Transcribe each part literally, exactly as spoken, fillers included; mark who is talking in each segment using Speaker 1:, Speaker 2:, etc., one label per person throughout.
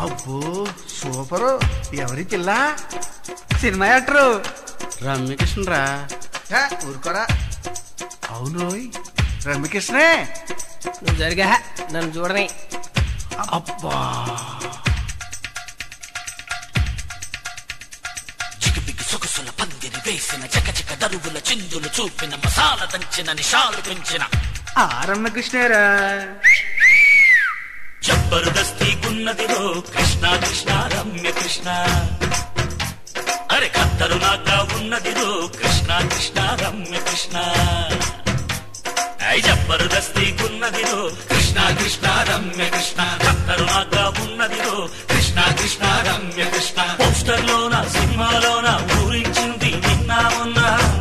Speaker 1: అబ్బో సూపరు. ఎవరి పిల్ల? సినిమా యాక్టరు
Speaker 2: రమ్యకృష్ణ రా.
Speaker 1: ఊరుకోరా. అవును రోయ్, రమ్యకృష్ణే.
Speaker 3: నువ్వు జరిగా నన్ను చూడని.
Speaker 1: అబ్బా
Speaker 4: చికిపికి సొగసుల పందిరి వేసిన చకచక దరువుల చిందులు చూపిన మసాల దంచిన నిషాలు పెంచిన
Speaker 1: ఆ రమ్యకృష్ణేరా.
Speaker 4: జబర్దస్తి గున్నదిరో కృష్ణ కృష్ణ రమ్య కృష్ణ. అరే కత్తరు నాగా ఉన్నదిరో కృష్ణ కృష్ణ రమ్య కృష్ణ. జబర్దస్తి గున్నదిరో కృష్ణ కృష్ణ రమ్య కృష్ణ. కత్తరు నాగా ఉన్నదిరో కృష్ణ కృష్ణ రమ్య కృష్ణ. పోస్టర్ లోన సినిమాలోన ఊరించింది నిన్న మొన్న.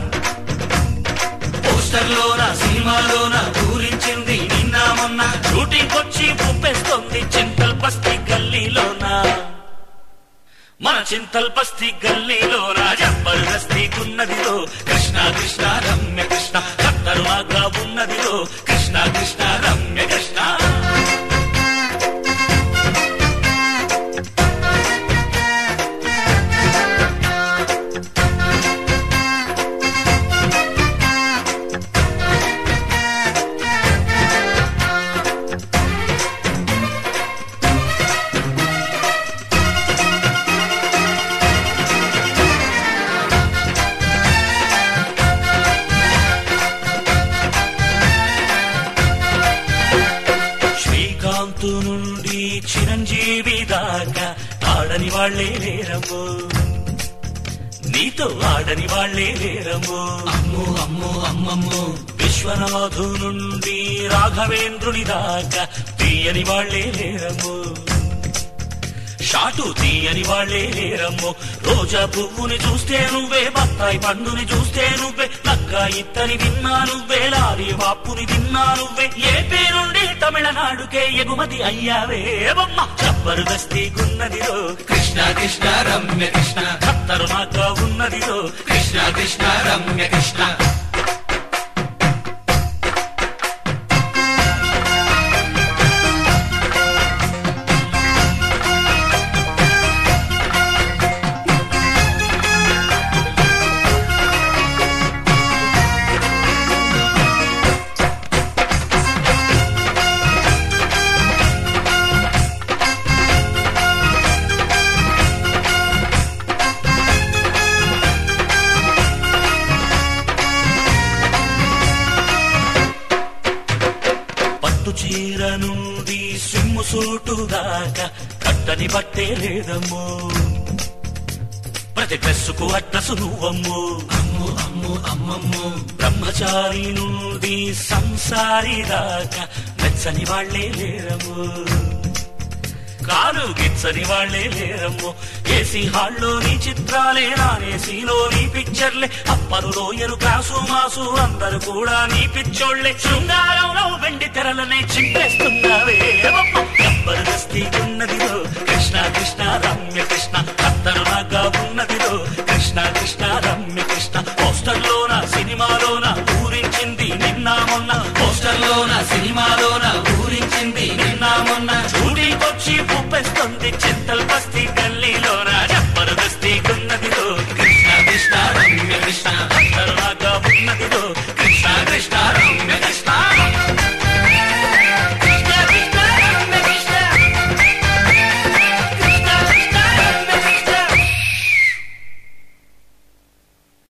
Speaker 4: పోస్టర్ లోన సినిమాలోన ఊరించింది నిన్న మొన్న. షూటింగ్ వచ్చి ఊపేస్తోంది చింతల్ బస్తీ గల్లీలోన. మన చింతల్ బస్తీ గల్లీలోన జబర్దస్తి ఉన్నదిలో కృష్ణ కృష్ణ రమ్య కృష్ణ. కత్తరుగా ఉన్నదిలో కృష్ణ కృష్ణ రమ్య కృష్ణ. నుండి చిరంజీవి దాకా ఆడని వాళ్లే లేరమ్మో. నీతో ఆడని వాళ్లే లేరమ్మో. అమ్మో అమ్మో అమ్మమ్మో. విశ్వనాథు నుండి రాఘవేంద్రుని దాకా తీయని వాళ్లే లేరమ్మో. షాటు తీయని వాళ్లే లేరమ్మో. రోజా పువ్వుని చూస్తే నువ్వే, బత్తాయి పండుని చూస్తే నువ్వే, నక్క ఇత్తని విన్నా నువ్వే, లాలి వాపుని విన్నా నువ్వే. ఏపీ నుండి తమిళనాడుకే ఎగుమతి అయ్యావే బొమ్మ. జబర్దస్తి గున్నదిలో కృష్ణ కృష్ణ రమ్య కృష్ణ. ఖత్తరు నాగా ఉన్నదిలో కృష్ణ కృష్ణ రమ్య కృష్ణ. చీర నుండి సిమ్ము సూటు దాకా కట్టని బట్టే లేదమ్మో. ప్రతి డ్రెస్సుకు అడ్రసు నువ్వమ్మో. అమ్మో అమ్మో అమ్మమ్మో. బ్రహ్మచారి నుండి సంసారి దాకా మెచ్చని వాళ్లే లేరమ్మో. కాలు గిచ్చని వాళ్లే లేరమ్మో. ఏసీ హాల్లో నీ చిత్రాలే, నానేసీలో నీ పిక్చర్లే. అప్పరులో ఎరు కాసు మాసు అందరు కూడా నీ పిచ్చోళ్లే. శృంగారంలో వెండి తెరలనే చింపేస్తూ